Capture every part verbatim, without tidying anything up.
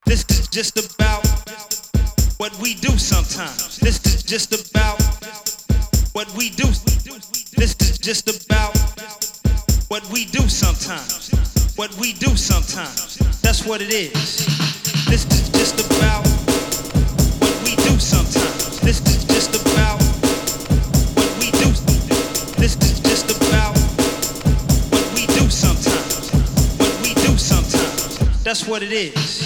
This is just about what we do sometimes. This is just about what we do. This is just about what we do sometimes. What we do sometimes. That's what it is. This is just about what we do sometimes. This is just about what we do. This is just about what we do sometimes. What we do sometimes. That's what it is.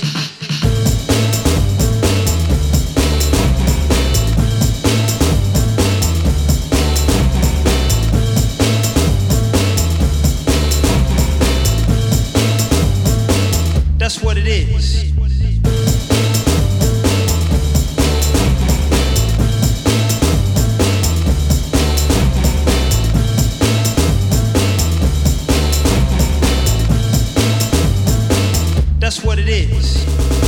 That's what it is. That's what it is.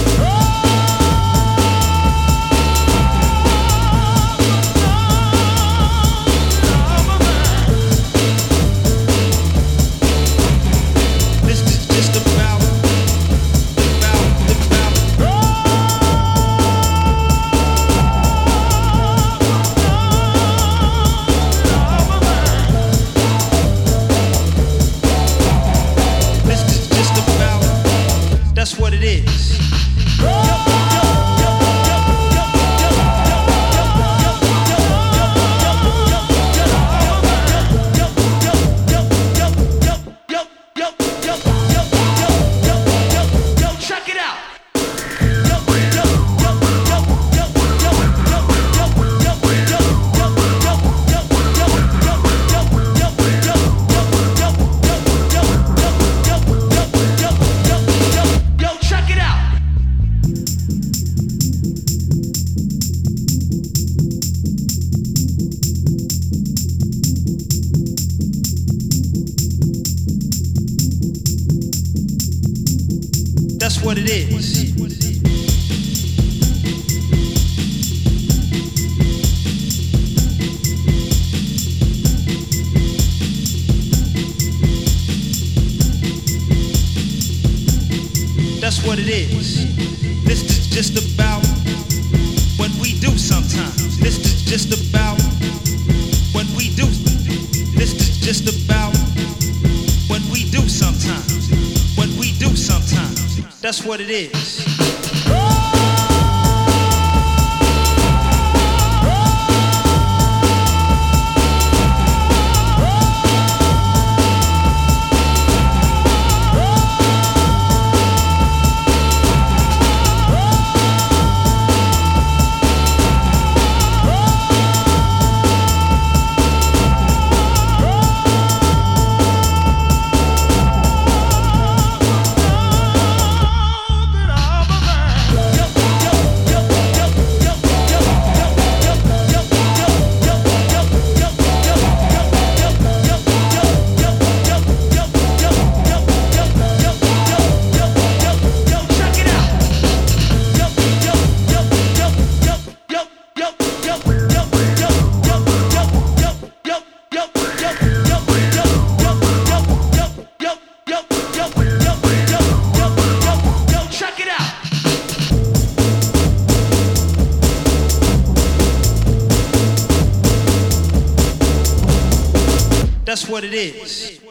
That's what it is. Check it out. That's what it is. That's what it is. This is just about what we do sometimes. This is just about what we do. This is just about what we do sometimes. What we do sometimes. That's what it is. That's what it is.